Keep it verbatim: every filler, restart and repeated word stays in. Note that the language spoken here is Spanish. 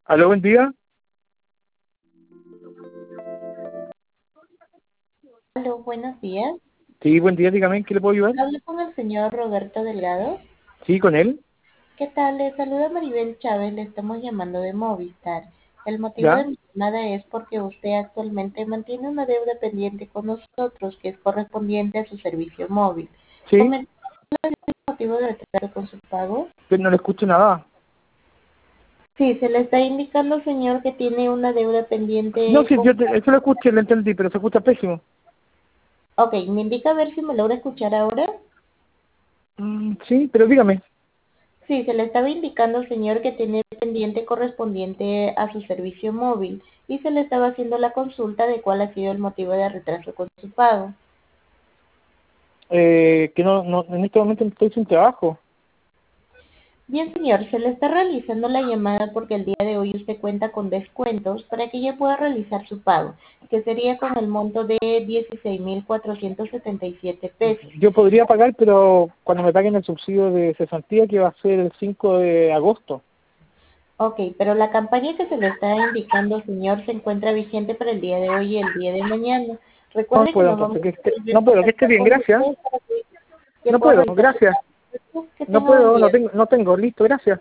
Aló, buen día. Aló, buenos días. Sí, buen día, dígame, ¿en qué le puedo ayudar? Hablo con el señor Roberto Delgado. Sí, con él. ¿Qué tal? Le saluda Maribel Chávez, le estamos llamando de Movistar. El motivo de ¿Ya? mi llamada es porque usted actualmente mantiene una deuda pendiente con nosotros que es correspondiente a su servicio móvil. Sí, ¿Comenta el motivo de retraso con su pago? pero no le escucho nada. Sí, se le está indicando, señor, que tiene una deuda No, pendiente sí, con... yo te- eso lo escuché, lo entendí, pero se escucha pésimo. Ok, me indica a ver si me logra escuchar ahora. Mm, sí, pero dígame. Sí, se le estaba indicando, señor, que tiene pendiente correspondiente a su servicio móvil y se le estaba haciendo la consulta de cuál ha sido el motivo de retraso con su pago. Eh, que no, no, en este momento estoy sin trabajo. Bien, señor, se le está realizando la llamada porque el día de hoy usted cuenta con descuentos para que ya pueda realizar su pago, que sería con el monto de dieciséis mil cuatrocientos setenta y siete pesos. Yo podría pagar, pero cuando me paguen el subsidio de cesantía, que va a ser el cinco de agosto. Ok, pero la campaña que se le está indicando, señor, se encuentra vigente para el día de hoy y el día de mañana. No Recuerde que puedo nos vamos entonces, que a esté, volver a no puedo, que esté contactar bien, con gracias. usted para que, que No pueda puedo, realizar su gracias. pago. Que No tenga buen puedo, no día. tengo, no tengo, listo, gracias.